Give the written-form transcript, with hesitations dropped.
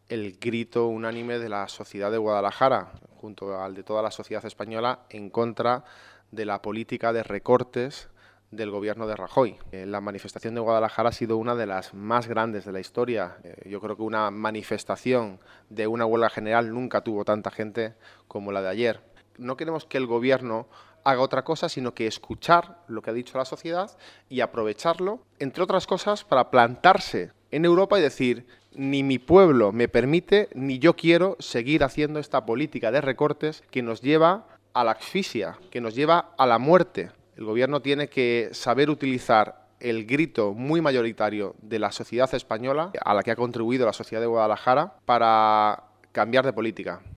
el grito unánime de la sociedad de Guadalajara, junto al de toda la sociedad española, en contra de la política de recortes del gobierno de Rajoy. La manifestación de Guadalajara ha sido una de las más grandes de la historia. Yo creo que una manifestación de una huelga general nunca tuvo tanta gente como la de ayer. No queremos que el gobierno haga otra cosa, sino que escuchar lo que ha dicho la sociedad y aprovecharlo, entre otras cosas, para plantarse en Europa y decir: ni mi pueblo me permite, ni yo quiero seguir haciendo esta política de recortes que nos lleva a la asfixia, que nos lleva a la muerte. El gobierno tiene que saber utilizar el grito muy mayoritario de la sociedad española, a la que ha contribuido la sociedad de Guadalajara, para cambiar de política.